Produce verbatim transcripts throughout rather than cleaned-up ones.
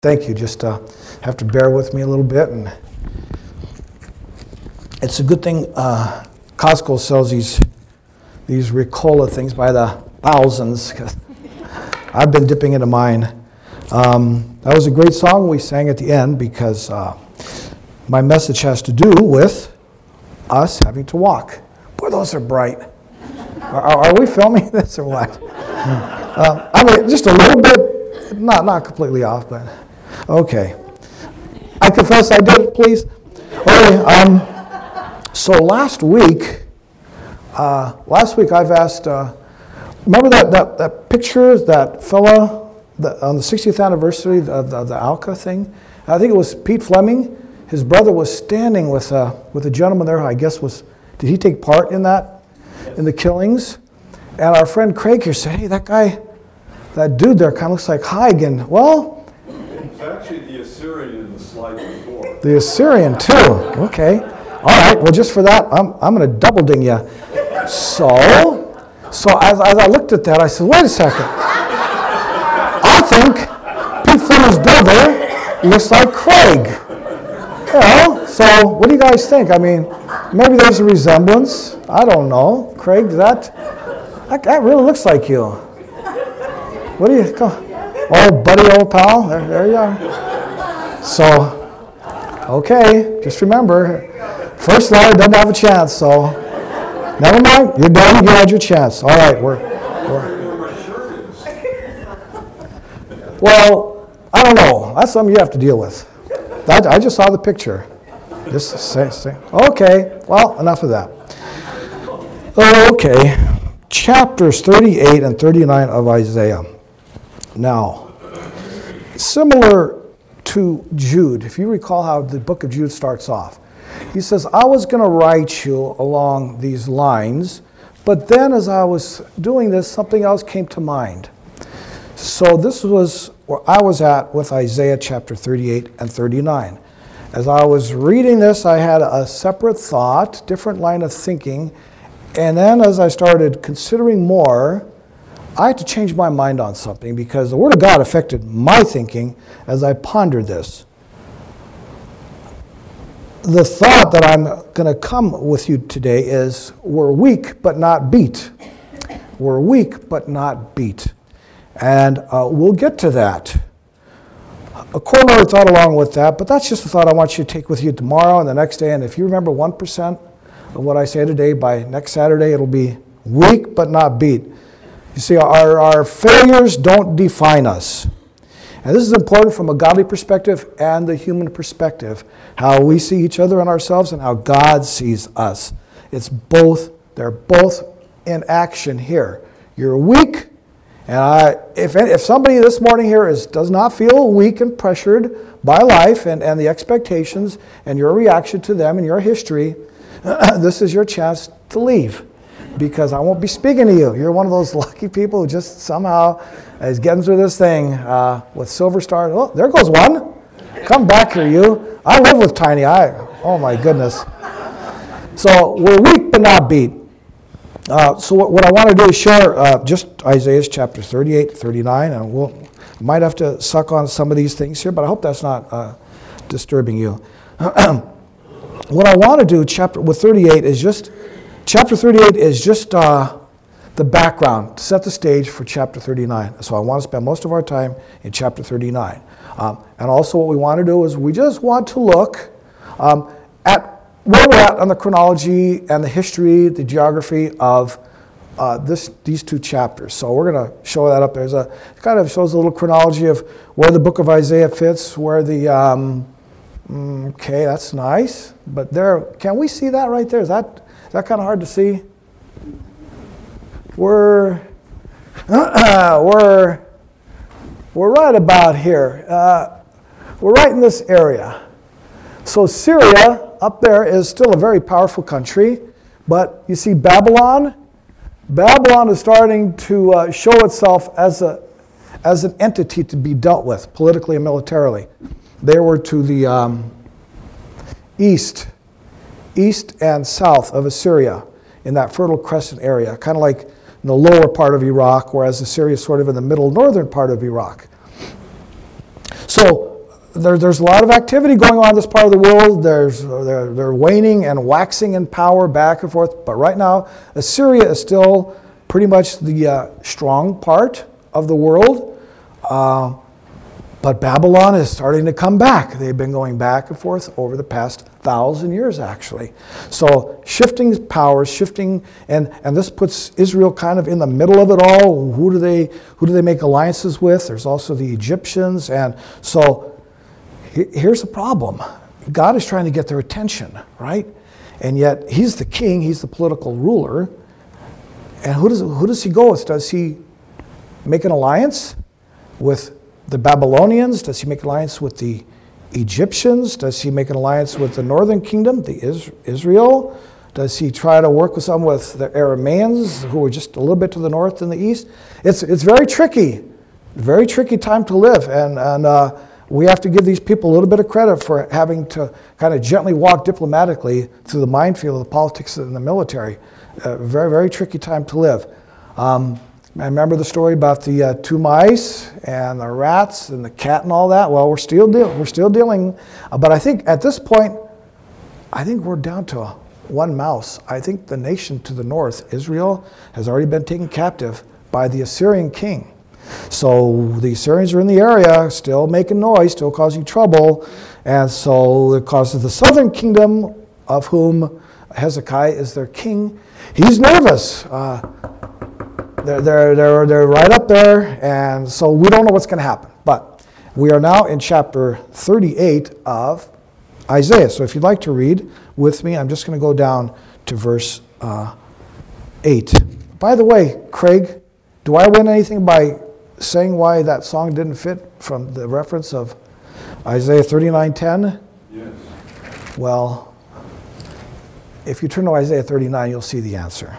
Thank you. Just uh, have to bear with me a little bit. And it's a good thing uh, Costco sells these these Ricola things by the thousands. I've been dipping into mine. Um, that was a great song we sang at the end because uh, my message has to do with us having to walk. Boy, those are bright. Are, are we filming this or what? uh, I mean, just a little bit, not not completely off, but okay. I confess I did, please. Okay. Um, so last week, uh, last week I've asked. Uh, remember that, that that picture that fella the, on the sixtieth anniversary of the, the Alka thing? I think it was Pete Fleming. His brother was standing with a with a gentleman there. I guess was did he take part in that in the killings? And our friend Craig here said, "Hey, that guy, that dude there, kind of looks like Huygen." Well, it's actually the Assyrian in the slide before. The Assyrian too. Okay. All right. Well, just for that, I'm I'm going to double ding you. So, so as, as I looked at that, I said, "Wait a second. I think Pete Fleming's brother looks like Craig." You know. So, what do you guys think? I mean, maybe there's a resemblance. I don't know. Craig, that that, that really looks like you. What do you call? Oh, buddy, old pal. There, there you are. So. Okay, just remember, first line doesn't have a chance, so never mind, you're done, you had your chance. All right, we're, we're... Well, I don't know. That's something you have to deal with. I, I just saw the picture. Just say, say, okay, well, enough of that. Okay, chapters thirty-eight and thirty-nine of Isaiah. Now, similar to Jude, if you recall how the book of Jude starts off, he says, I was going to write you along these lines, but then as I was doing this, something else came to mind. So this was where I was at with Isaiah chapter thirty-eight and thirty-nine. As I was reading this, I had a separate thought, different line of thinking, and then as I started considering more, I had to change my mind on something because the Word of God affected my thinking as I pondered this. The thought that I'm going to come with you today is we're weak but not beat. We're weak but not beat. And uh, we'll get to that. A corollary thought along with that, but that's just a thought I want you to take with you tomorrow and the next day. And if you remember one percent of what I say today, by next Saturday it'll be weak but not beat. You see, our, our failures don't define us. And this is important from a godly perspective and the human perspective, how we see each other and ourselves and how God sees us. It's both, they're both in action here. You're weak, and I, if, if somebody this morning here is, does not feel weak and pressured by life and, and the expectations and your reaction to them and your history, this is your chance to leave. Because I won't be speaking to you. You're one of those lucky people who just somehow is getting through this thing uh, with silver stars. Oh, there goes one. Come back here, you. I live with Tiny. I. Oh, my goodness. So we're weak but not beat. Uh, so what, what I want to do is share uh, just Isaiah chapter thirty-eight, thirty-nine, and we'll might have to suck on some of these things here, but I hope that's not uh, disturbing you. What I want to do chapter with thirty-eight is just Chapter thirty-eight is just uh, the background to set the stage for chapter thirty-nine. So I want to spend most of our time in chapter thirty-nine. Um, and also what we want to do is we just want to look um, at where we're at on the chronology and the history, the geography of uh, this these two chapters. So we're going to show that up. There's a it kind of shows a little chronology of where the book of Isaiah fits, where the um, okay, that's nice. But there, can we see that right there? Is that Is that kind of hard to see? We're uh, we're we're right about here. Uh, we're right in this area. So Syria up there is still a very powerful country, but you see Babylon. Babylon is starting to uh, show itself as a as an entity to be dealt with politically and militarily. They were to the um, east. east and south of Assyria in that Fertile Crescent area, kind of like in the lower part of Iraq, whereas Assyria is sort of in the middle northern part of Iraq. So there, there's a lot of activity going on in this part of the world. There's, they're, they're waning and waxing in power back and forth. But right now, Assyria is still pretty much the uh, strong part of the world. Uh, but Babylon is starting to come back. They've been going back and forth over the past thousand years, actually. So shifting powers, shifting, and, and this puts Israel kind of in the middle of it all. Who do they who do they make alliances with? There's also the Egyptians, and so he, here's the problem: God is trying to get their attention, right? And yet He's the king, He's the political ruler, and who does who does He go with? Does He make an alliance with the Babylonians? Does He make an alliance with the Egyptians? Does He make an alliance with the northern kingdom, the Is- Israel? Does He try to work with some with the Arameans, who are just a little bit to the north and the east? It's it's very tricky, very tricky time to live, and and uh, we have to give these people a little bit of credit for having to kind of gently walk diplomatically through the minefield of the politics and the military. Uh, very very tricky time to live. Um, I remember the story about the uh, two mice and the rats and the cat and all that. Well, we're still deal- we're still dealing, uh, but I think at this point, I think we're down to one mouse. I think the nation to the north, Israel, has already been taken captive by the Assyrian king. So the Assyrians are in the area, still making noise, still causing trouble, and so it causes the southern kingdom, of whom Hezekiah is their king. He's nervous. Uh, They're, they're, they're, they're right up there, and so we don't know what's going to happen. But we are now in chapter thirty-eight of Isaiah. So if you'd like to read with me, I'm just going to go down to verse uh, eight. By the way, Craig, do I win anything by saying why that song didn't fit from the reference of Isaiah thirty-nine ten? Yes. Well, if you turn to Isaiah thirty-nine, you'll see the answer.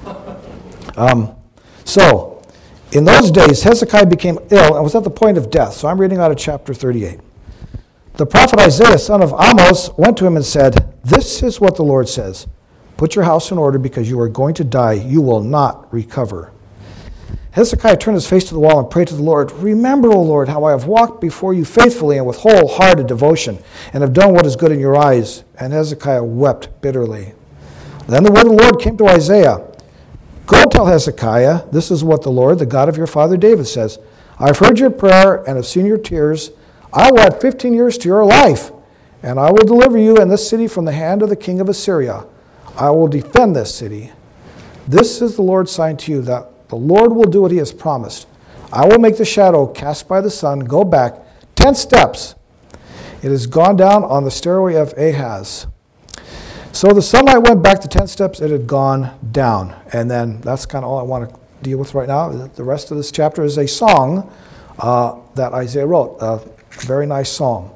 Um, So, in those days, Hezekiah became ill and was at the point of death. So I'm reading out of chapter thirty-eight. The prophet Isaiah, son of Amos, went to him and said, "This is what the Lord says. Put your house in order because you are going to die. You will not recover." Hezekiah turned his face to the wall and prayed to the Lord, "Remember, O Lord, how I have walked before you faithfully and with wholehearted devotion, and have done what is good in your eyes." And Hezekiah wept bitterly. Then the word of the Lord came to Isaiah. "Go tell Hezekiah, this is what the Lord, the God of your father David, says. I have heard your prayer and have seen your tears. I will add fifteen years to your life, and I will deliver you and this city from the hand of the king of Assyria. I will defend this city. This is the Lord's sign to you, that the Lord will do what He has promised. I will make the shadow cast by the sun go back ten steps. It has gone down on the stairway of Ahaz." So the sunlight went back to ten steps, it had gone down. And then that's kind of all I want to deal with right now. The rest of this chapter is a song uh, that Isaiah wrote, a very nice song.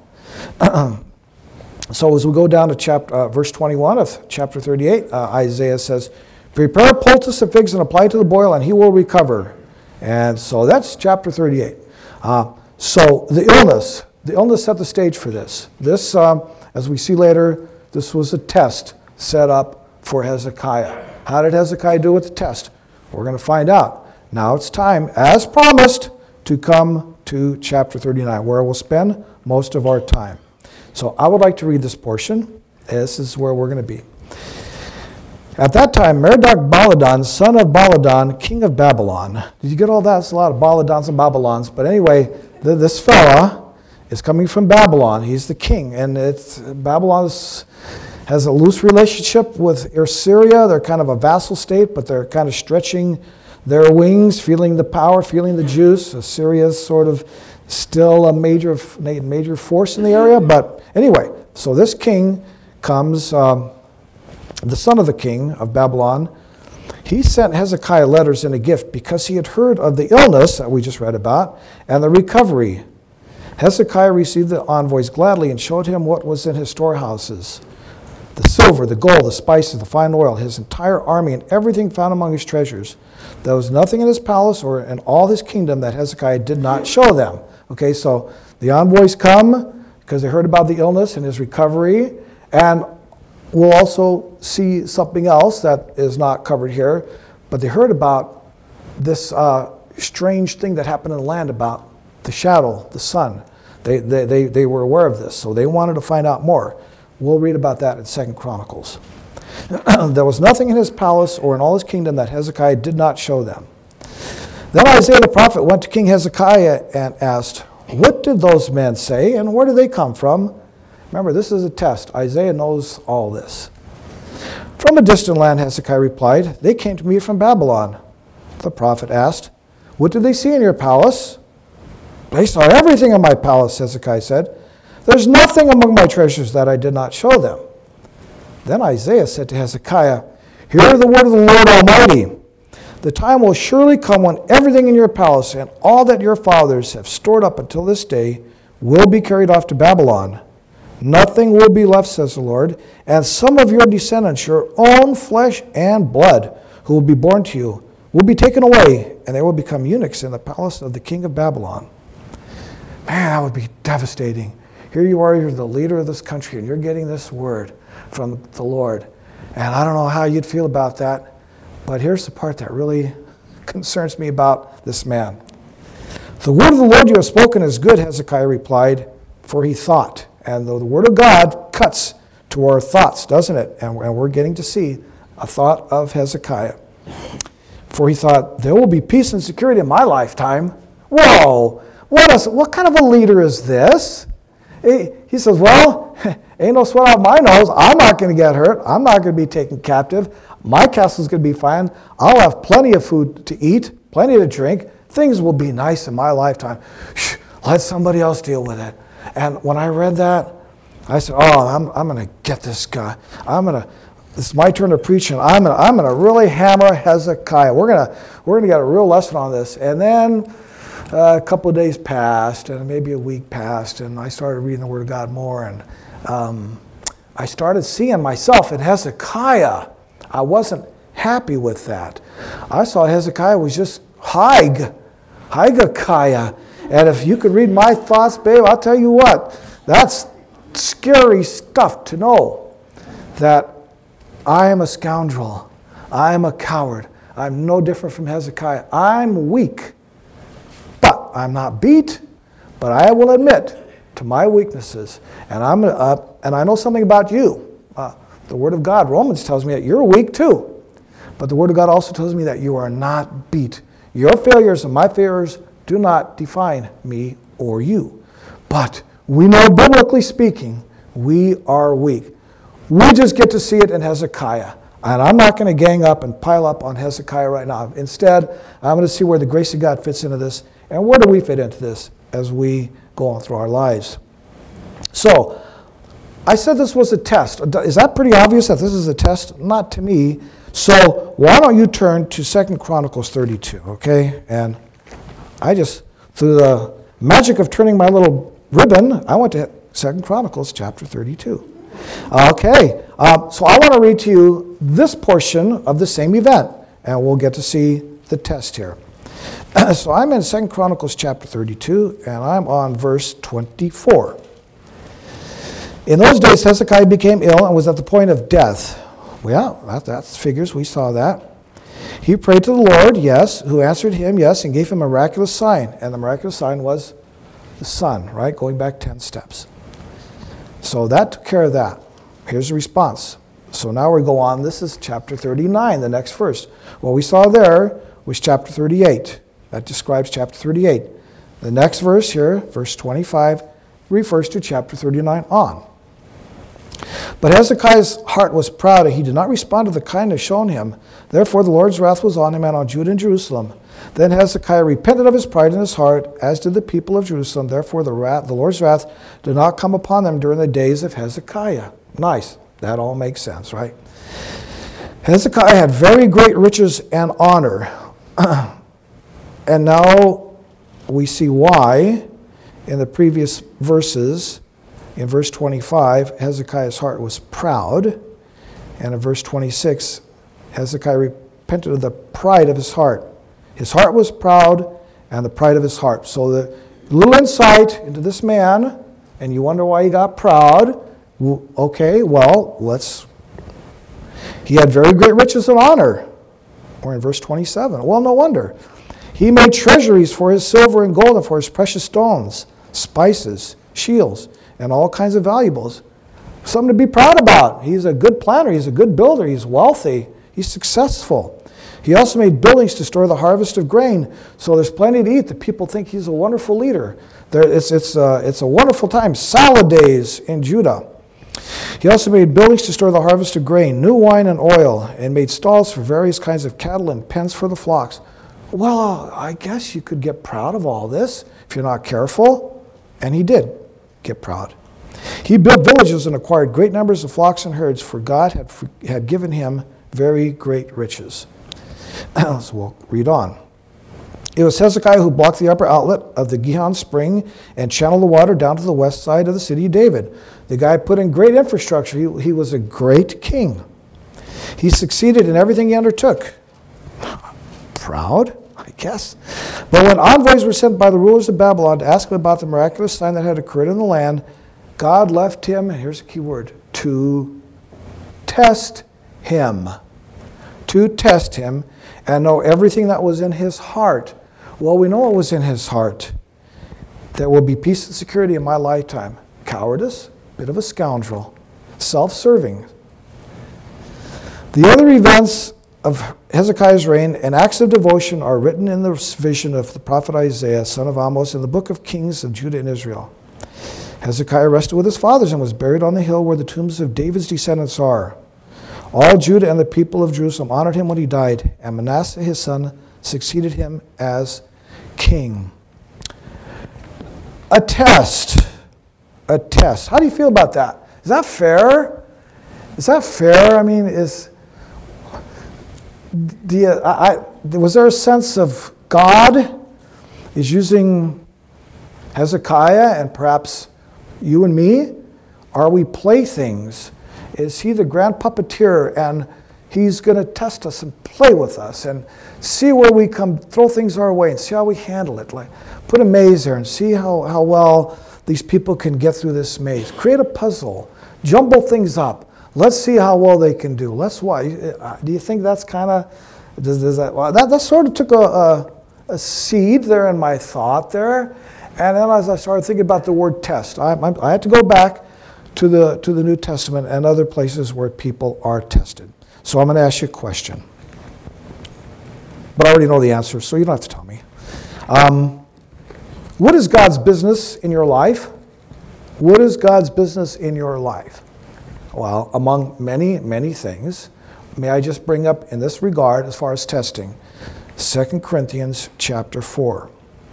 So as we go down to chapter, uh, verse twenty-one of chapter thirty-eight, uh, Isaiah says, "Prepare a poultice of figs and apply it to the boil, and he will recover." And so that's chapter thirty-eight. Uh, so the illness, the illness set the stage for this. This, um, as we see later, this was a test set up for Hezekiah. How did Hezekiah do with the test? We're going to find out. Now it's time, as promised, to come to chapter thirty-nine, where we'll spend most of our time. So I would like to read this portion. This is where we're going to be. "At that time, Merodach-Baladan, son of Baladan, king of Babylon." Did you get all that? It's a lot of Baladans and Babylons. But anyway, th- this fella is coming from Babylon. He's the king. And it's Babylon is, has a loose relationship with Assyria. They're kind of a vassal state, but they're kind of stretching their wings, feeling the power, feeling the juice. Assyria is sort of still a major major force in the area. But anyway, so this king comes, um, the son of the king of Babylon. He sent Hezekiah letters and a gift because he had heard of the illness that we just read about and the recovery. Hezekiah received the envoys gladly and showed him what was in his storehouses: the silver, the gold, the spices, the fine oil, his entire army, and everything found among his treasures. There was nothing in his palace or in all his kingdom that Hezekiah did not show them. Okay, so the envoys come because they heard about the illness and his recovery, and we'll also see something else that is not covered here, but they heard about this uh, strange thing that happened in the land about the shadow, the sun, They, they, they, they were aware of this, so they wanted to find out more. We'll read about that in Second Chronicles. There was nothing in his palace or in all his kingdom that Hezekiah did not show them. Then Isaiah the prophet went to King Hezekiah and asked, "What did those men say, and where did they come from?" Remember, this is a test. Isaiah knows all this. "From a distant land," Hezekiah replied. "They came to me from Babylon." The prophet asked, "What did they see in your palace?" "They saw everything in my palace," Hezekiah said. "There's nothing among my treasures that I did not show them." Then Isaiah said to Hezekiah, "Hear the word of the Lord Almighty. The time will surely come when everything in your palace and all that your fathers have stored up until this day will be carried off to Babylon. Nothing will be left, says the Lord, and some of your descendants, your own flesh and blood, who will be born to you, will be taken away, and they will become eunuchs in the palace of the king of Babylon." Man, that would be devastating. Here you are, you're the leader of this country, and you're getting this word from the Lord. And I don't know how you'd feel about that, but here's the part that really concerns me about this man. "The word of the Lord you have spoken is good," Hezekiah replied, for he thought. And the word of God cuts to our thoughts, doesn't it? And we're getting to see a thought of Hezekiah. For he thought, "There will be peace and security in my lifetime." Whoa! What, is, what kind of a leader is this? He, he says, well, ain't no sweat off my nose. I'm not going to get hurt. I'm not going to be taken captive. My castle's going to be fine. I'll have plenty of food to eat, plenty to drink. Things will be nice in my lifetime. Shh, let somebody else deal with it. And when I read that, I said, oh, I'm, I'm going to get this guy. I'm going to, it's my turn to preach, and I'm going to, I'm going to really hammer Hezekiah. We're going to, we're going to get a real lesson on this. And then uh, a couple of days passed, and maybe a week passed, and I started reading the Word of God more, and um, I started seeing myself in Hezekiah. I wasn't happy with that. I saw Hezekiah was just Hig, Hezekiah. And if you could read my thoughts, babe, I'll tell you what, that's scary stuff to know that I am a scoundrel. I am a coward. I'm no different from Hezekiah. I'm weak, but I'm not beat, but I will admit to my weaknesses. And I'm uh, and I know something about you. Uh, the Word of God, Romans tells me that you're weak too. But the Word of God also tells me that you are not beat. Your failures and my failures do not define me or you. But we know, biblically speaking, we are weak. We just get to see it in Hezekiah. And I'm not going to gang up and pile up on Hezekiah right now. Instead, I'm going to see where the grace of God fits into this, and where do we fit into this as we go on through our lives. So, I said this was a test. Is that pretty obvious that this is a test? Not to me. So, why don't you turn to Second Chronicles thirty-two, okay? And I just, through the magic of turning my little ribbon, I went to Second Chronicles chapter thirty-two. Okay, um, so I want to read to you this portion of the same event, and we'll get to see the test here. So I'm in Second Chronicles chapter thirty-two, and I'm on verse twenty-four. "In those days Hezekiah became ill and was at the point of death." Well, that, that figures, we saw that. "He prayed to the Lord, yes, who answered him, yes, and gave him a miraculous sign." And the miraculous sign was the sun, right? Going back ten steps. So that took care of that. Here's the response. So now we go on. This is chapter thirty-nine, the next verse. What we saw there was chapter thirty-eight. That describes chapter thirty-eight. The next verse here, verse twenty-five, refers to chapter thirty-nine on. "But Hezekiah's heart was proud, and he did not respond to the kindness shown him. Therefore the Lord's wrath was on him and on Judah and Jerusalem. Then Hezekiah repented of his pride in his heart, as did the people of Jerusalem. Therefore the, wrath, the Lord's wrath did not come upon them during the days of Hezekiah." Nice. That all makes sense, right? Hezekiah had very great riches and honor. And now we see why in the previous verses. In verse twenty-five, Hezekiah's heart was proud. And in verse twenty-six, Hezekiah repented of the pride of his heart. His heart was proud, and the pride of his heart. So the little insight into this man, and you wonder why he got proud. Okay, well, let's... He had very great riches and honor. Or in verse twenty-seven, well, no wonder. "He made treasuries for his silver and gold and for his precious stones. spices, shields, and all kinds of valuables. Something to be proud about. He's a good planner. He's a good builder. He's wealthy. He's successful. He also made buildings to store the harvest of grain, so there's plenty to eat. The people think he's a wonderful leader. There, it's, it's, uh, it's a wonderful time. Salad days in Judah. He also made buildings to store the harvest of grain, new wine and oil, and made stalls for various kinds of cattle and pens for the flocks. Well, I guess you could get proud of all this if you're not careful. And he did get proud. He built villages and acquired great numbers of flocks and herds, for God had, had given him very great riches. So we'll read on. It was Hezekiah who blocked the upper outlet of the Gihon spring and channeled the water down to the west side of the city of David. The guy put in great infrastructure. He, he was a great king. He succeeded in everything he undertook. Proud, I guess. But when envoys were sent by the rulers of Babylon to ask him about the miraculous sign that had occurred in the land, God left him, here's a key word, to test him. To test him and know everything that was in his heart. Well, we know what was in his heart. There will be peace and security in my lifetime. Cowardice, bit of a scoundrel, self-serving. The other events of Hezekiah's reign and acts of devotion are written in the vision of the prophet Isaiah, son of Amos, in the book of Kings of Judah and Israel. Hezekiah rested with his fathers and was buried on the hill where the tombs of David's descendants are. All Judah and the people of Jerusalem honored him when he died, and Manasseh his son succeeded him as king. A test. A test. How do you feel about that? Is that fair? Is that fair? I mean, is the I, I, was there a sense of God is using Hezekiah and perhaps you and me? Are we playthings? Is he the grand puppeteer and he's going to test us and play with us and see where we come, throw things our way and see how we handle it. Like put a maze there and see how, how well these people can get through this maze. Create a puzzle. Jumble things up. Let's see how well they can do. Let's why. Do you think that's kind of, does, does that, well, that, that sort of took a, a, a seed there in my thought there. And then as I started thinking about the word test, I, I, I had to go back to the to the New Testament and other places where people are tested. So I'm going to ask you a question. But I already know the answer, so you don't have to tell me. Um, what is God's business in your life? What is God's business in your life? Well, among many, many things, may I just bring up in this regard, as far as testing, Second Corinthians chapter four.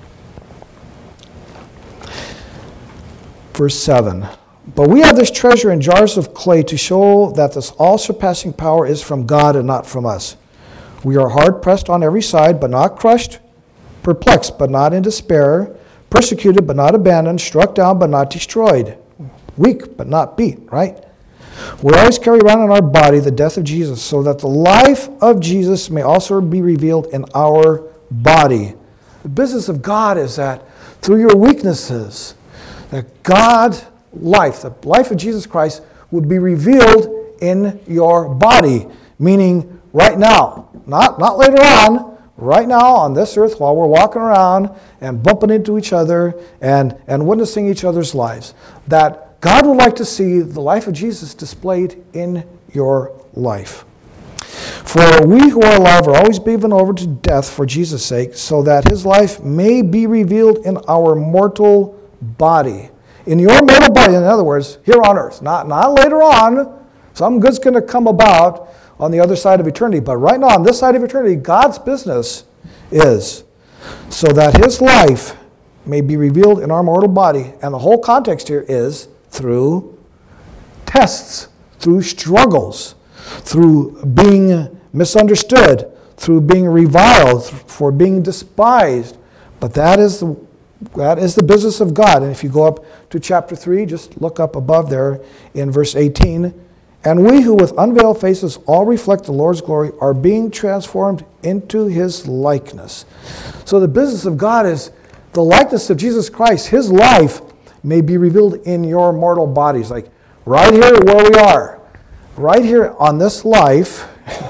Verse seven. But we have this treasure in jars of clay to show that this all-surpassing power is from God and not from us. We are hard-pressed on every side, but not crushed, perplexed, but not in despair, persecuted, but not abandoned, struck down, but not destroyed, weak, but not beat, right? We always carry around in our body the death of Jesus, so that the life of Jesus may also be revealed in our body. The business of God is that through your weaknesses, that God's life, the life of Jesus Christ, would be revealed in your body. Meaning right now, not, not later on, right now on this earth while we're walking around and bumping into each other and, and witnessing each other's lives. That God would like to see the life of Jesus displayed in your life. For we who are alive are always given over to death for Jesus' sake, so that his life may be revealed in our mortal body. In your mortal body, in other words, here on earth, not, not later on. Something good's going to come about on the other side of eternity. But right now, on this side of eternity, God's business is so that his life may be revealed in our mortal body. And the whole context here is through tests, through struggles, through being misunderstood, through being reviled, for being despised. But that is the That is the business of God. And if you go up to chapter three, just look up above there in verse eighteen. And we who with unveiled faces all reflect the Lord's glory are being transformed into his likeness. So the business of God is the likeness of Jesus Christ. His life may be revealed in your mortal bodies. Like right here where we are. Right here on this life.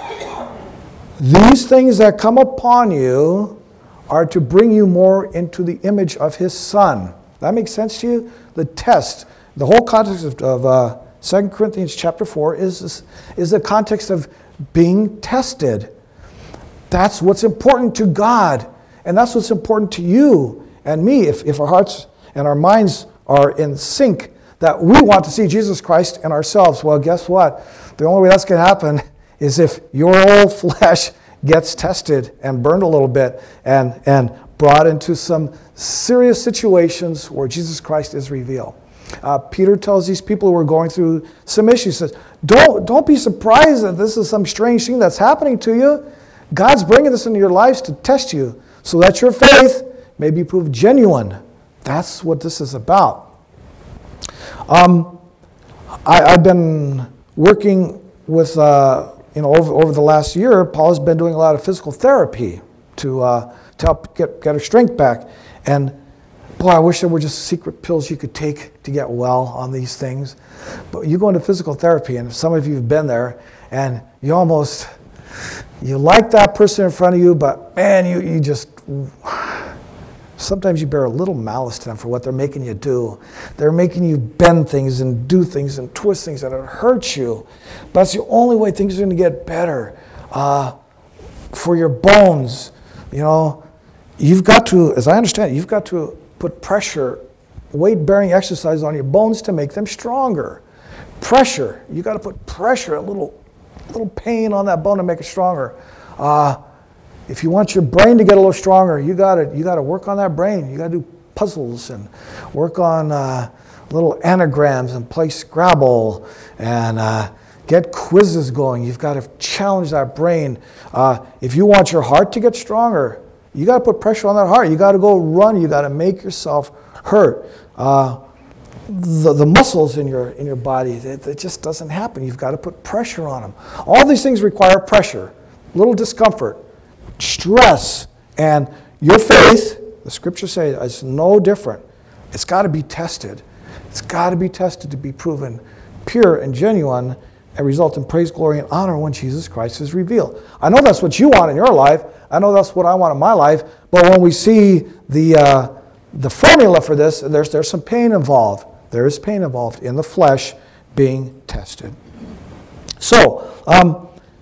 These things that come upon you are to bring you more into the image of his Son. That makes sense to you? The test, the whole context of, of uh, Second Corinthians chapter four is, is the context of being tested. That's what's important to God, and that's what's important to you and me. If, if our hearts and our minds are in sync, that we want to see Jesus Christ in ourselves, well, guess what? The only way that's going to happen is if your old flesh gets tested and burned a little bit and, and brought into some serious situations where Jesus Christ is revealed. Uh, Peter tells these people who are going through some issues, says, don't, don't be surprised that this is some strange thing that's happening to you. God's bringing this into your lives to test you so that your faith may be proved genuine. That's what this is about. Um, I, I've been working with, uh, you know, over, over the last year, Paul has been doing a lot of physical therapy to, uh, to help get, get her strength back. And boy, I wish there were just secret pills you could take to get well on these things. But you go into physical therapy, and some of you have been there, and you almost, you like that person in front of you, but man, you, you just, sometimes you bear a little malice to them for what they're making you do. They're making you bend things and do things and twist things, and it hurts you. But that's the only way things are going to get better. Uh, for your bones, you know, you've got to, as I understand it, you've got to put pressure, weight-bearing exercise on your bones to make them stronger. Pressure, you got to put pressure, a little, little pain on that bone to make it stronger. Uh, If you want your brain to get a little stronger, you got to you got to work on that brain. You got to do puzzles and work on uh, little anagrams and play Scrabble and uh, get quizzes going. You've got to challenge that brain. Uh, if you want your heart to get stronger, you got to put pressure on that heart. You got to go run. You got to make yourself hurt. Uh, the the muscles in your in your body, it, it just doesn't happen. You've got to put pressure on them. All these things require pressure, little discomfort, stress, and your faith, the scriptures say, is no different. It's got to be tested. It's got to be tested to be proven pure and genuine and result in praise, glory, and honor when Jesus Christ is revealed. I know that's what you want in your life. I know that's what I want in my life. But when we see the uh, the formula for this, there's there's some pain involved. There is pain involved in the flesh being tested. So, um,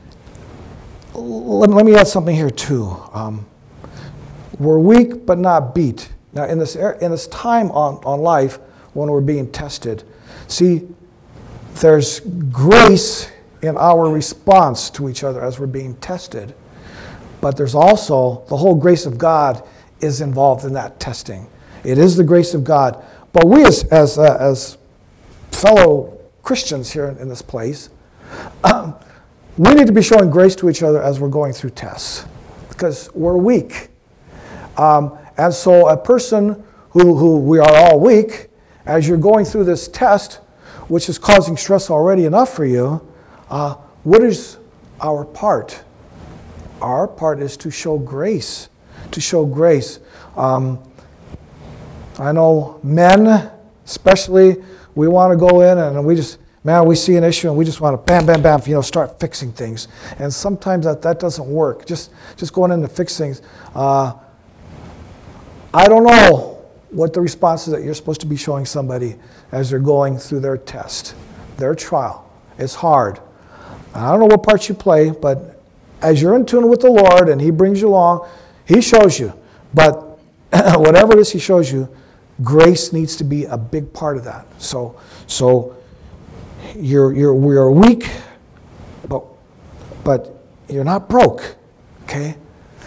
Let, let me add something here too. Um, we're weak but not beat. Now in this in this time on, on life when we're being tested, see, there's grace in our response to each other as we're being tested. But there's also the whole grace of God is involved in that testing. It is the grace of God. But we as as, uh, as fellow Christians here in, in this place, um, we need to be showing grace to each other as we're going through tests because we're weak. Um, and so a person who, who we are all weak, as you're going through this test, which is causing stress already enough for you, uh, what is our part? Our part is to show grace, to show grace. Um, I know men, especially, we want to go in and we just, man, we see an issue and we just want to bam, bam, bam, you know, start fixing things. And sometimes that, that doesn't work. Just just going in to fix things. Uh, I don't know what the response is that you're supposed to be showing somebody as they're going through their test, their trial. It's hard. I don't know what part you play, but as you're in tune with the Lord and He brings you along, He shows you. But whatever it is He shows you, grace needs to be a big part of that. So, so you're you're we are weak, but but you're not broke, okay?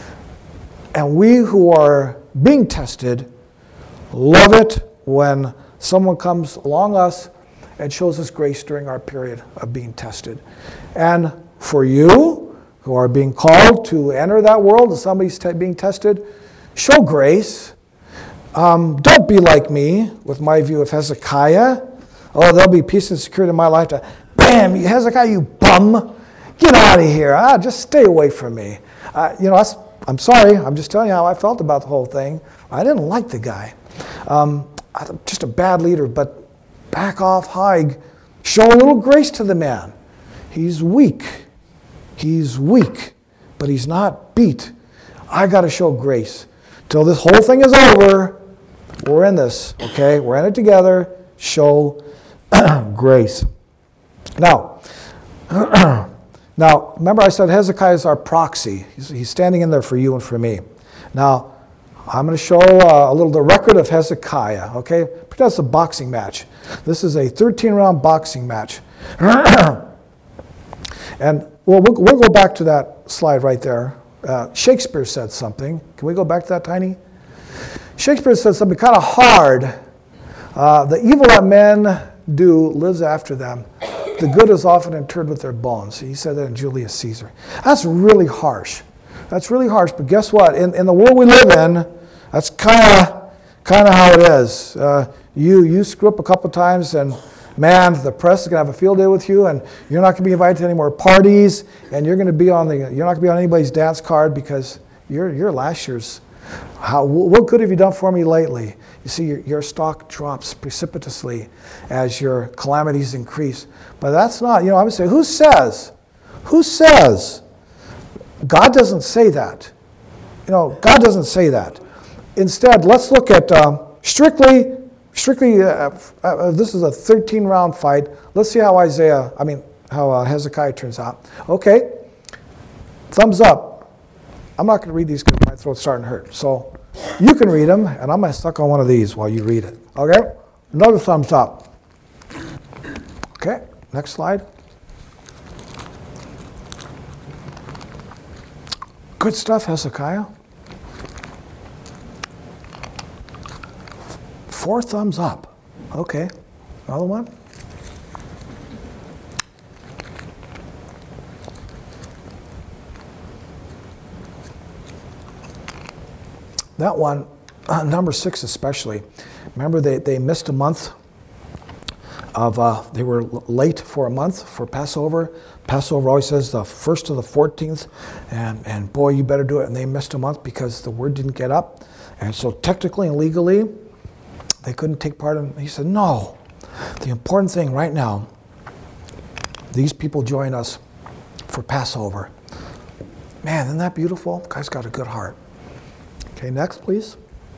And we who are being tested love it when someone comes along us and shows us grace during our period of being tested. And for you who are being called to enter that world and somebody's te- being tested, show grace. Um, don't be like me with my view of Hezekiah. Oh, there'll be peace and security in my lifetime. Bam, you Hezekiah, you bum. Get out of here. Ah, just stay away from me. Uh, you know, that's, I'm sorry. I'm just telling you how I felt about the whole thing. I didn't like the guy. Um, just a bad leader, but back off, Haig. Show a little grace to the man. He's weak. He's weak, but he's not beat. I got to show grace. Till this whole thing is over, We're in this, okay? We're in it together. Show grace. Now, now, remember I said Hezekiah is our proxy. He's, he's standing in there for you and for me. Now, I'm going to show uh, a little the record of Hezekiah, okay? Pretend it's a boxing match. This is a thirteen-round boxing match. And well, well, we'll go back to that slide right there. Uh, Shakespeare said something. Can we go back to that, Tiny? Shakespeare said something kind of hard. Uh, the evil that men do lives after them. The good is often interred with their bones. He said that in Julius Caesar. That's really harsh. That's really harsh. But guess what? In, in the world we live in, that's kind of kind of how it is. Uh, you you screw up a couple times, and man, the press is going to have a field day with you, and you're not going to be invited to any more parties, and you're going to be on the you're not going to be on anybody's dance card because you're you're last year's. How, what good have you done for me lately? You see, your, your stock drops precipitously as your calamities increase. But that's not, you know, I would say, who says? Who says? God doesn't say that. You know, God doesn't say that. Instead, let's look at um, strictly, strictly, uh, uh, this is a thirteen-round fight. Let's see how Isaiah, I mean, how uh, Hezekiah turns out. Okay, thumbs up. I'm not going to read these because my throat's starting to hurt. So you can read them, and I'm going to suck on one of these while you read it. Okay? Another thumbs up. Okay, next slide. Good stuff, Hezekiah. Four thumbs up. Okay, another one. That one, uh, number six especially. Remember, they, they missed a month of, uh, they were l- late for a month for Passover. Passover always says the first to the fourteenth, and, and boy, you better do it. And they missed a month because the word didn't get up. And so technically and legally, they couldn't take part in. He said, no, the important thing right now, these people join us for Passover. Man, isn't that beautiful? The guy's got a good heart. Okay, next, please.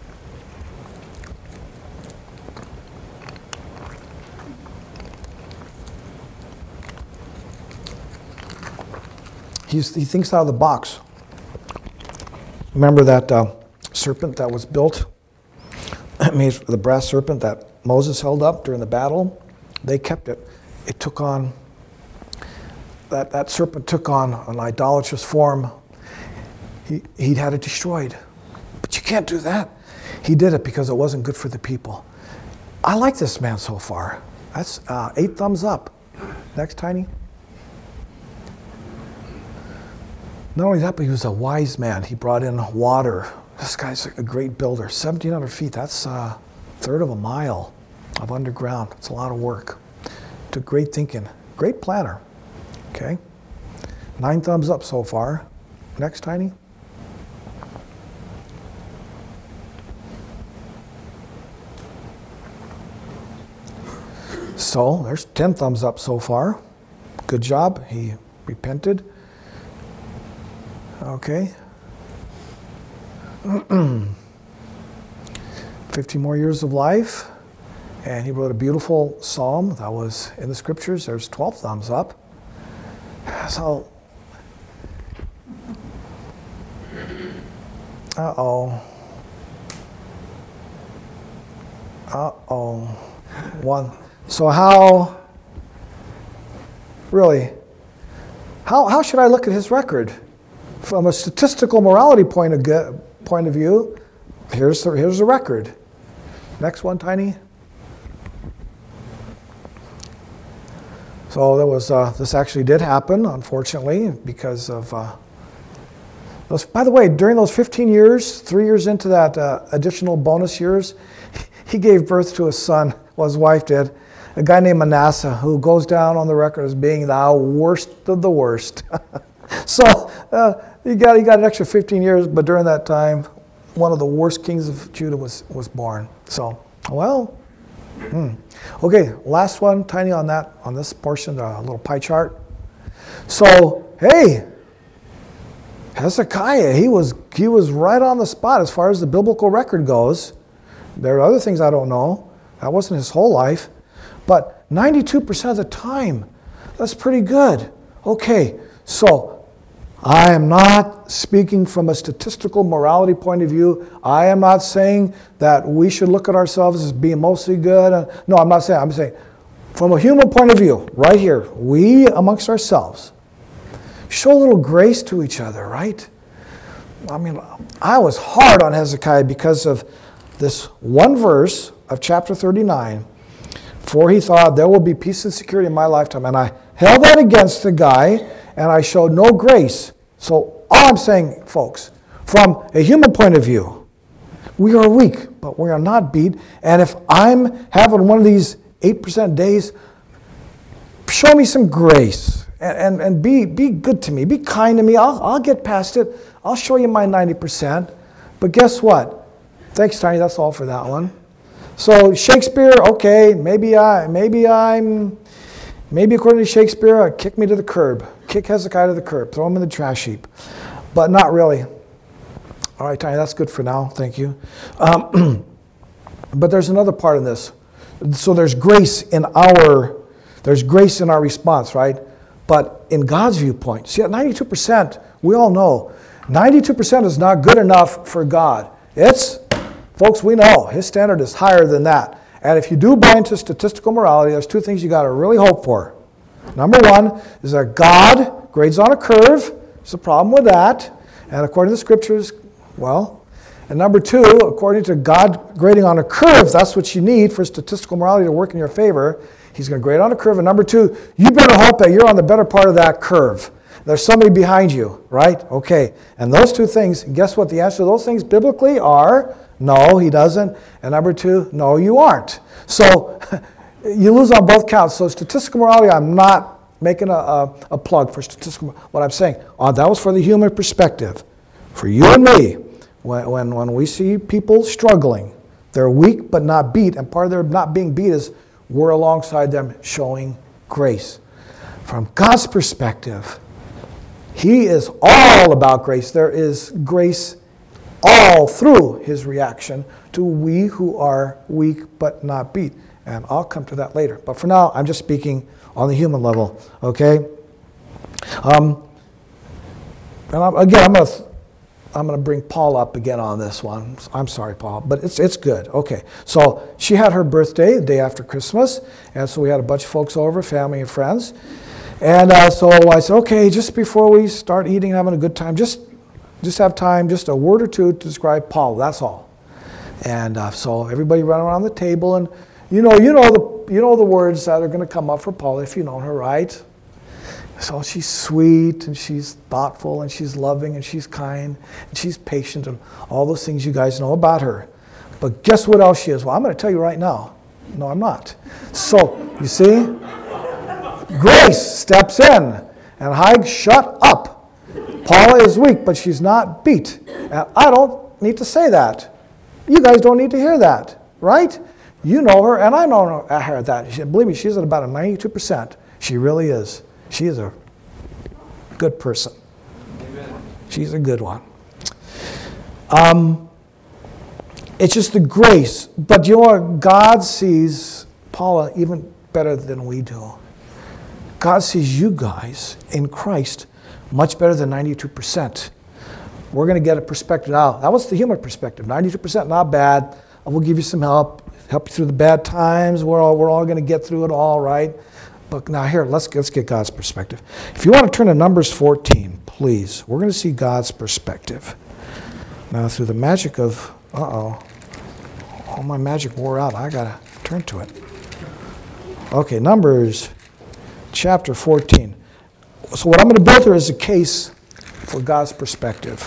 He's, he thinks out of the box. Remember that uh, serpent that was built, made the brass serpent that Moses held up during the battle? They kept it. It took on, that, that serpent took on an idolatrous form. He, he had it destroyed. But you can't do that. He did it because it wasn't good for the people. I like this man so far. That's uh, eight thumbs up. Next, Tiny. Not only that, but he was a wise man. He brought in water. This guy's a great builder. seventeen hundred feet, that's a third of a mile of underground. It's a lot of work. Took great thinking. Great planner. Okay. Nine thumbs up so far. Next, Tiny. So there's ten thumbs up so far. Good job. He repented. Okay. fifty more years of life. And he wrote a beautiful psalm that was in the scriptures. There's twelve thumbs up. So, uh-oh. Uh-oh. One. So how, really, how, how should I look at his record? From a statistical morality point of, ge- point of view, here's the, here's the record. Next one, Tiny. So there was, uh, this actually did happen, unfortunately, because of, uh, those, by the way, during those fifteen years, three years into that uh, additional bonus years, he gave birth to a son, well, his wife did, a guy named Manasseh, who goes down on the record as being the worst of the worst. So uh, he got he got an extra fifteen years, but during that time, one of the worst kings of Judah was, was born. So, well, hmm. Okay, last one, Tiny, on that on this portion, a little pie chart. So, hey, Hezekiah, he was he was right on the spot as far as the biblical record goes. There are other things I don't know. That wasn't his whole life. But ninety-two percent of the time, that's pretty good. Okay, so I am not speaking from a statistical morality point of view. I am not saying that we should look at ourselves as being mostly good. No, I'm not saying. I'm saying from a human point of view, right here, we amongst ourselves, show a little grace to each other, right? I mean, I was hard on Hezekiah because of this one verse of chapter thirty-nine. For he thought, there will be peace and security in my lifetime. And I held that against the guy, and I showed no grace. So all I'm saying, folks, from a human point of view, we are weak, but we are not beat. And if I'm having one of these eight percent days, show me some grace. And, and, and be, be good to me. Be kind to me. I'll, I'll get past it. I'll show you my ninety percent. But guess what? Thanks, Tiny. That's all for that one. So Shakespeare, okay, maybe I, maybe I'm, maybe according to Shakespeare, uh, kick me to the curb, kick Hezekiah to the curb, throw him in the trash heap, but not really. All right, Tiny, that's good for now. Thank you. Um, but there's another part of this. So there's grace in our, there's grace in our response, right? But in God's viewpoint, see, at ninety-two percent, we all know, ninety-two percent is not good enough for God. It's Folks, we know his standard is higher than that. And if you do buy into statistical morality, there's two things you got to really hope for. Number one is that God grades on a curve. There's a problem with that. And according to the scriptures, well. And number two, according to God grading on a curve, that's what you need for statistical morality to work in your favor. He's going to grade on a curve. And number two, you better hope that you're on the better part of that curve. There's somebody behind you, right? Okay. And those two things, guess what the answer to those things biblically are? No, he doesn't. And number two, no, you aren't. So you lose on both counts. So statistical morality, I'm not making a, a, a plug for statistical. What I'm saying, oh, that was for the human perspective. For you and me, when, when, when we see people struggling, they're weak but not beat. And part of their not being beat is we're alongside them showing grace. From God's perspective, he is all about grace. There is grace all through his reaction to we who are weak but not beat. And I'll come to that later. But for now, I'm just speaking on the human level, okay? Um, and I'm, again, I'm going to I'm going to bring Paul up again on this one. I'm sorry, Paul, but it's it's good. Okay, so she had her birthday the day after Christmas, and so we had a bunch of folks over, family and friends. And uh, so I said, okay, just before we start eating and having a good time, just Just have time, just a word or two to describe Paul. That's all. And uh, so everybody ran around the table, and you know, you know the you know the words that are going to come up for Paul if you know her, right? So she's sweet, and she's thoughtful, and she's loving, and she's kind, and she's patient, and all those things you guys know about her. But guess what else she is? Well, I'm going to tell you right now. No, I'm not. So you see, Grace steps in, and Haig, shut up. Paula is weak, but she's not beat. And I don't need to say that. You guys don't need to hear that, right? You know her, and I know her that. She, believe me, she's at about a ninety-two percent. She really is. She is a good person. Amen. She's a good one. Um, it's just the grace. But you know what? God sees Paula even better than we do. God sees you guys in Christ much better than ninety-two percent. We're going to get a perspective now. That was the human perspective. ninety-two percent, not bad. We'll give you some help, help you through the bad times. We're all, we're all going to get through it all, right? But now here, let's, let's get God's perspective. If you want to turn to Numbers fourteen, please. We're going to see God's perspective. Now, through the magic of, uh-oh, all my magic wore out. I got to turn to it. Okay, Numbers chapter fourteen. So what I'm going to build here is a case for God's perspective.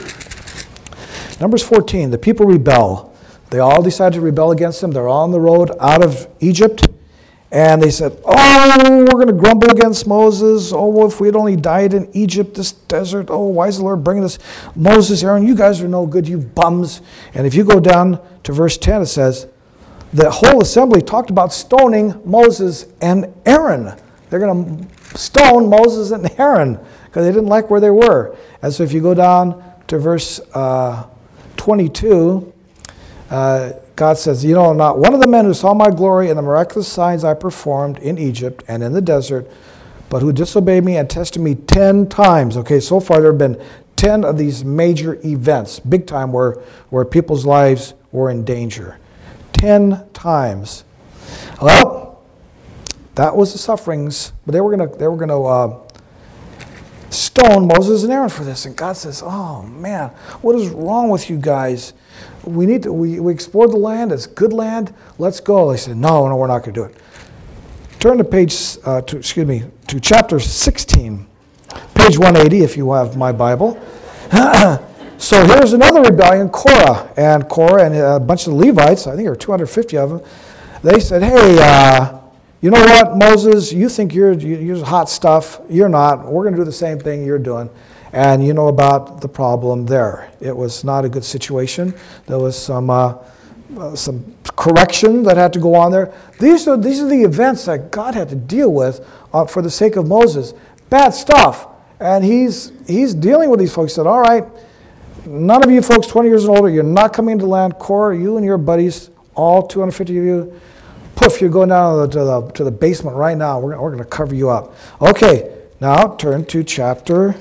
Numbers fourteen, the people rebel. They all decided to rebel against him. They're all on the road out of Egypt. And they said, oh, we're going to grumble against Moses. Oh, if we had only died in Egypt, this desert. Oh, why is the Lord bringing us? Moses, Aaron, you guys are no good, you bums. And if you go down to verse ten, it says, the whole assembly talked about stoning Moses and Aaron. They're going to stone Moses and Aaron because they didn't like where they were. And so if you go down to verse uh, twenty-two, uh, God says, you know, not one of the men who saw my glory and the miraculous signs I performed in Egypt and in the desert, but who disobeyed me and tested me ten times. Okay, so far there have been ten of these major events, big time, where, where people's lives were in danger. Ten times. Well, that was the sufferings, but they were going to they were going to uh, stone Moses and Aaron for this. And God says, oh man, what is wrong with you guys? We need to, we, we explored the land, it's good land, let's go. They said, no, no, we're not going to do it. Turn to page, uh, to, excuse me, to chapter sixteen, page one eighty if you have my Bible. So here's another rebellion, Korah. And Korah and a bunch of the Levites, I think there were two hundred fifty of them, they said, hey, uh, you know what, Moses, you think you're, you're hot stuff. You're not. We're going to do the same thing you're doing. And you know about the problem there. It was not a good situation. There was some uh, uh, some correction that had to go on there. These are, these are the events that God had to deal with uh, for the sake of Moses. Bad stuff. And he's he's dealing with these folks. He said, all right, none of you folks twenty years and older, you're not coming into the land. Korah, you and your buddies, all two hundred fifty of you, poof, you're going down to the, to the, to the basement right now. We're, we're going to cover you up. Okay, now turn to chapter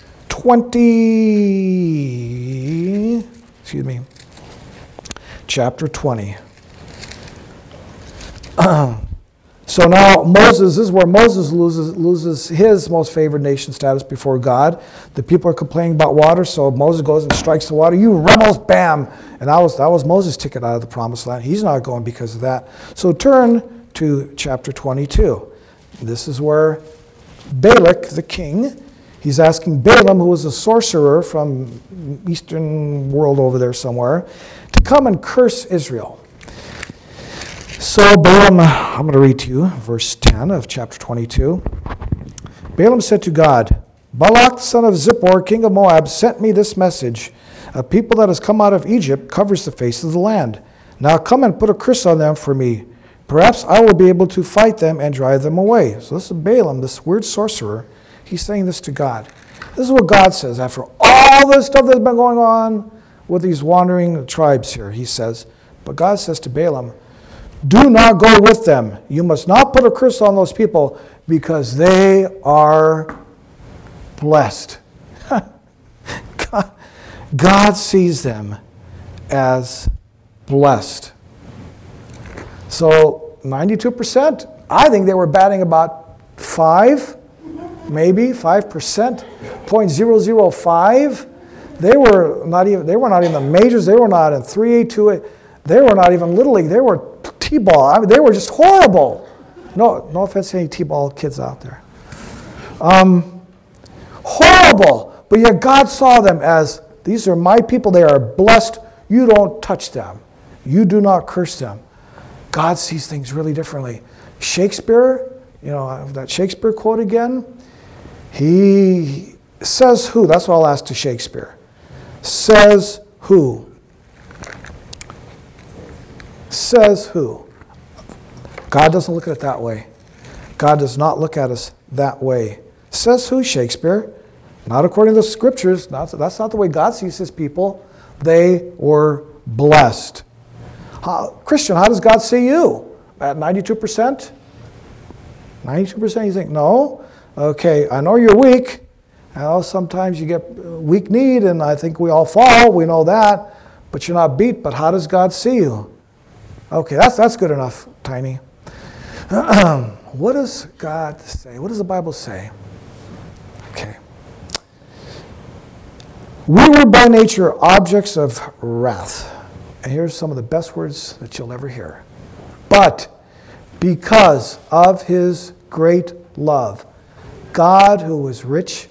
twenty. Excuse me. Chapter twenty. So now Moses, this is where Moses loses, loses his most favored nation status before God. The people are complaining about water, so Moses goes and strikes the water. You rebels, bam! And that was, that was Moses' ticket out of the promised land. He's not going because of that. So turn to chapter twenty-two. This is where Balak, the king, he's asking Balaam, who was a sorcerer from eastern world over there somewhere, to come and curse Israel. So Balaam, I'm going to read to you verse ten of chapter twenty-two. Balaam said to God, Balak, son of Zippor, king of Moab, sent me this message. A people that has come out of Egypt covers the face of the land. Now come and put a curse on them for me. Perhaps I will be able to fight them and drive them away. So this is Balaam, this weird sorcerer. He's saying this to God. This is what God says after all this stuff that's been going on with these wandering tribes here. He says, but God says to Balaam, do not go with them. You must not put a curse on those people because they are blessed. God, God sees them as blessed. So ninety-two percent, I think they were batting about five, maybe five percent, zero point zero zero five. They were not even they were not even the majors. They were not in three A, two A. They were not even Little League. They were T-ball. I mean, they were just horrible. No, no offense to any T-ball kids out there. Um, horrible. But yet God saw them as, these are my people. They are blessed. You don't touch them. You do not curse them. God sees things really differently. Shakespeare, you know, that Shakespeare quote again, he says who? That's what I'll ask to Shakespeare. Says who? Says who? God doesn't look at it that way. God does not look at us that way. Says who, Shakespeare? Not according to the scriptures. Not, that's not the way God sees his people. They were blessed. How, Christian, how does God see you? At ninety-two percent? ninety-two percent you think, no? Okay, I know you're weak. I know sometimes you get weak need, and I think we all fall. We know that. But you're not beat. But how does God see you? Okay, that's that's good enough, Tiny. What does God say? What does the Bible say? Okay. We were by nature objects of wrath. And here's some of the best words that you'll ever hear. But because of his great love, God, who was rich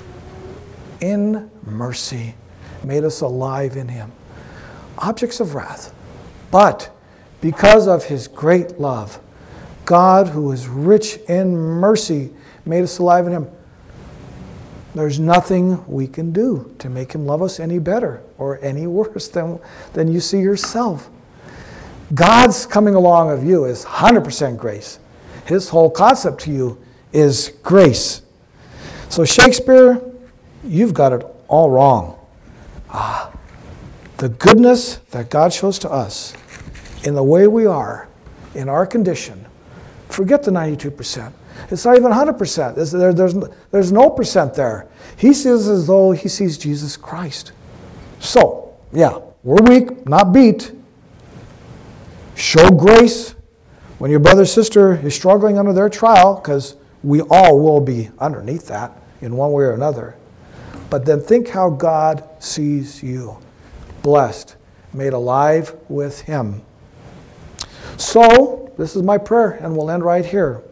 in mercy, made us alive in him. Objects of wrath. But because of his great love, God, who is rich in mercy, made us alive in him. There's nothing we can do to make him love us any better or any worse than, than you see yourself. God's coming along of you is one hundred percent grace. His whole concept to you is grace. So Shakespeare, you've got it all wrong. Ah, the goodness that God shows to us in the way we are, in our condition, forget the ninety-two percent. It's not even one hundred percent. There's, there, there's, there's no percent there. He sees as though he sees Jesus Christ. So, yeah, we're weak, not beat. Show grace when your brother or sister is struggling under their trial, because we all will be underneath that in one way or another. But then think how God sees you. Blessed, made alive with him. So, this is my prayer, and we'll end right here.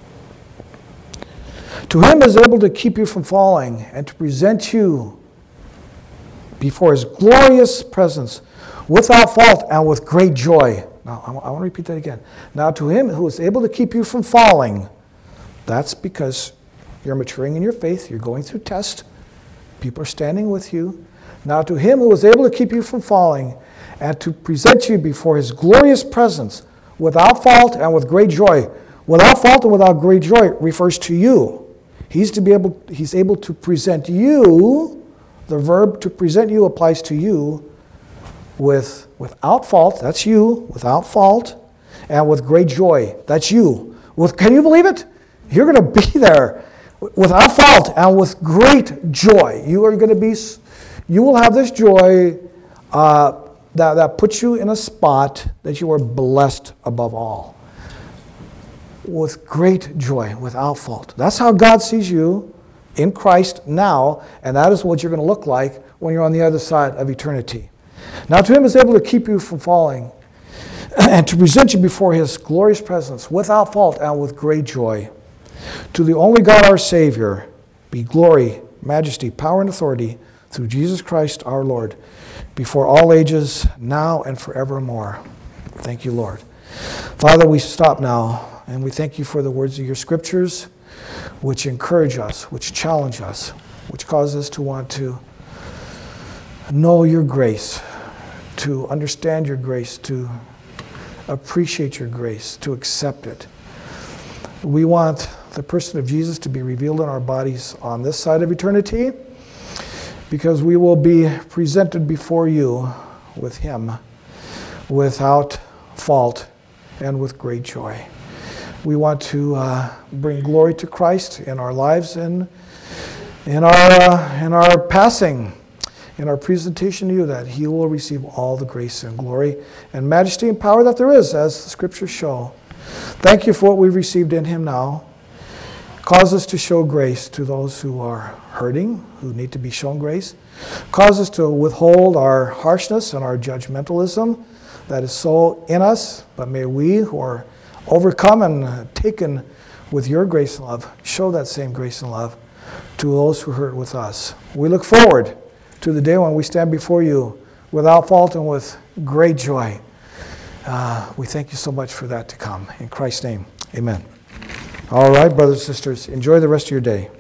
To him is able to keep you from falling and to present you before his glorious presence without fault and with great joy. Now, I want to repeat that again. Now, to him who is able to keep you from falling, that's because you're maturing in your faith, you're going through tests, people are standing with you. Now, to him who is able to keep you from falling and to present you before his glorious presence without fault and with great joy. Without fault and without great joy refers to you. He's to be able, he's able to present you. The verb to present you applies to you with without fault. That's you, without fault, and with great joy. That's you. With, can you believe it? You're going to be there without fault and with great joy. You are going to be. You will have this joy uh, that that puts you in a spot that you are blessed above all. With great joy, without fault. That's how God sees you in Christ now, and that is what you're going to look like when you're on the other side of eternity. Now, to him is able to keep you from falling and to present you before his glorious presence without fault and with great joy. To the only God our Savior be glory, majesty, power, and authority through Jesus Christ our Lord, before all ages, now and forevermore. Thank you, Lord. Father, we stop now. And we thank you for the words of your scriptures, which encourage us, which challenge us, which cause us to want to know your grace, to understand your grace, to appreciate your grace, to accept it. We want the person of Jesus to be revealed in our bodies on this side of eternity, because we will be presented before you with him without fault and with great joy. We want to uh, bring glory to Christ in our lives and in our uh, in our passing, in our presentation to you, that he will receive all the grace and glory and majesty and power that there is, as the scriptures show. Thank you for what we've received in him now. Cause us to show grace to those who are hurting, who need to be shown grace. Cause us to withhold our harshness and our judgmentalism that is so in us, but may we who are overcome and taken with your grace and love, show that same grace and love to those who hurt with us. We look forward to the day when we stand before you without fault and with great joy. Uh, we thank you so much for that to come. In Christ's name, amen. All right, brothers and sisters, enjoy the rest of your day.